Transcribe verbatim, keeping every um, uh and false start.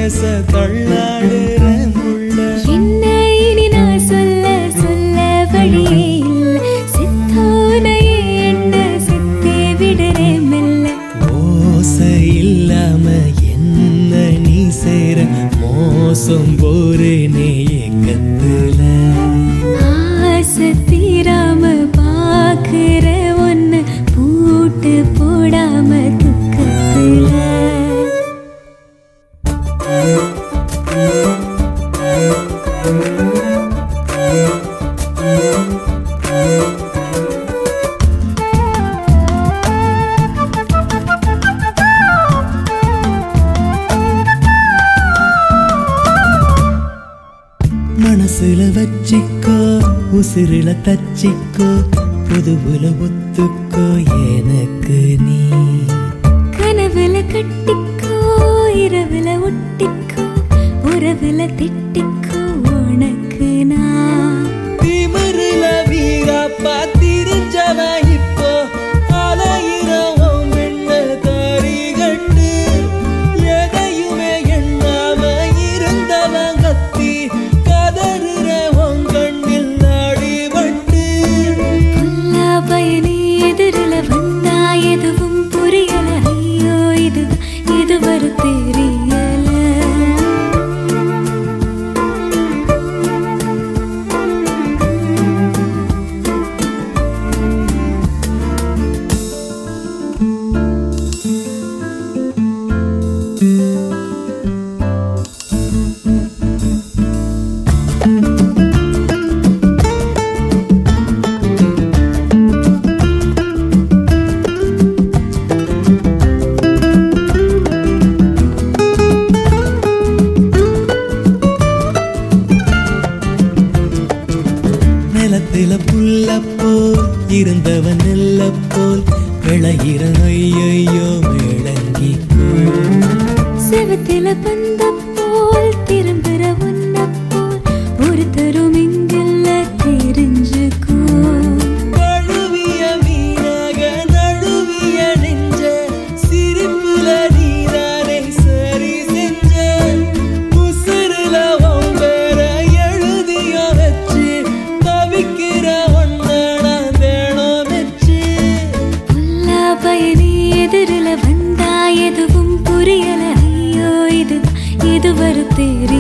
பேச தள்ளாடுற முள்ள என்ன இனி நான் சொல்ல சொல்ல வழியே இல்ல சித்தோனையே என்ன சித்தே விடுறே மெல்ல ஓசை இல்லாம என்ன நீ சேர மோசம் போறேனே ஏக்கத்துல ஆசை தீராம பாக்குற ஒன்னு பூட்டு போடாம துக்கத்துல மனசுல வச்சிக்கோ உசிரில தச்சிக்கோ புதுவுல ஒத்துக்கோ எனக்கு நீ கனவுல கட்டிக்கோ இரவுல ஒட்டிக்கோ உறவுல திட்டிக்கோ உனக்கு நான் திமிருல வீரா பாத்திருஞ்சவ இப்போ அலையிறவும் வெண்ண தாரி கட்டு எதையுமே எண்ணாம இருந்தவன் கத்தி கதறுற உன் கண்ணில் அடிபட்டு புல்லா பயனே எதிரில வந்தா எதுவும் புரியல ஐயோ இது இதுவரை தெரியல நிலத்தில புல்ல போல் இருந்தவன் நெல்ல போல் விளையிற ஐயோ விளங்கிக்கோ செவத்தில பந்த போல் திரும்புற உன்ன போல் ஒருத்தரும் இங்கில்ல தெரிஞ்சுக்கோ கழுவிய மீனாக நழுவிய நெஞ்ச சிரிப்புல நீதானே சரி செஞ்ச உசுருல உன் பேர எழுதிய வச்சு தவிக்கிற ஒன்ன நான் தேடம் வச்சு புல்லா பயனே எதிரில வந்தா எதுவும் புரியல ஐயோ இது இதுவரை தெரியல